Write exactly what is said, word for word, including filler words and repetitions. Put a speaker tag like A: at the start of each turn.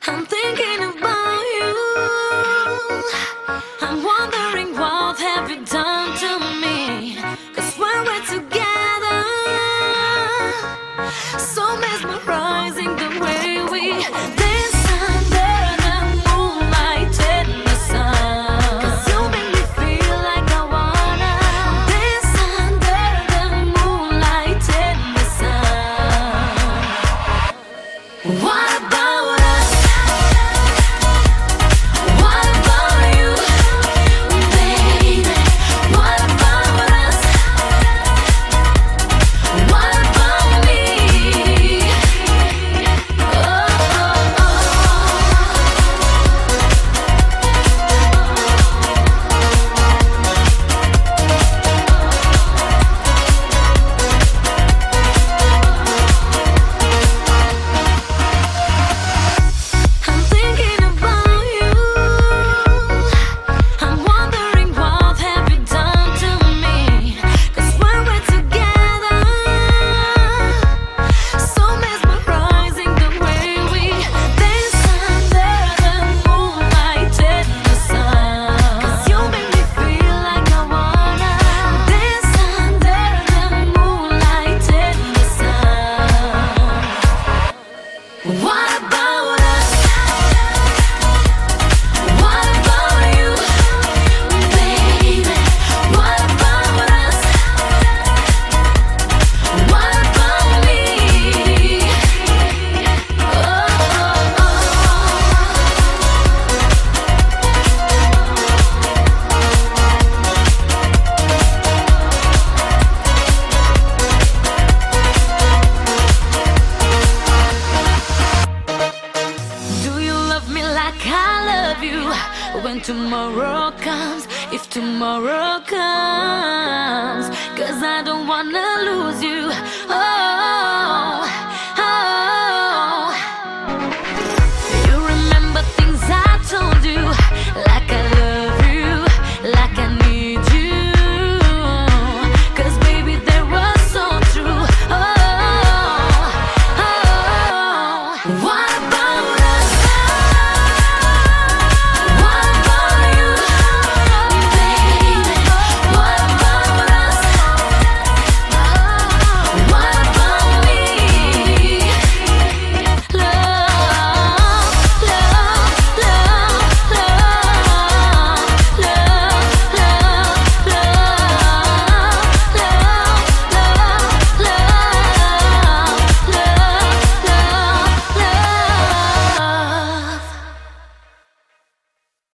A: I'm thinking about you. I'm wondering what have you done to me? 'Cause when we're together, so mesmerizing the way we dance under the moonlight in the sun. 'Cause you make me feel like I wanna dance under the moonlight in the sun. What about us? What about you, baby? What about us? What about me? Oh, oh, oh. I'm thinking about you. I'm wondering what have you done to me? 'Cause when we're together, so mesmerizing the way we dance under the moonlight in the sun. 'Cause you make me feel like I wanna dance under the moonlight in the sun. What about us? What about you, baby? What about us? What about me? Oh, oh, oh. Do you love me like I love you? When tomorrow comes, if tomorrow comes, 'cause I don't wanna lose you. Oh,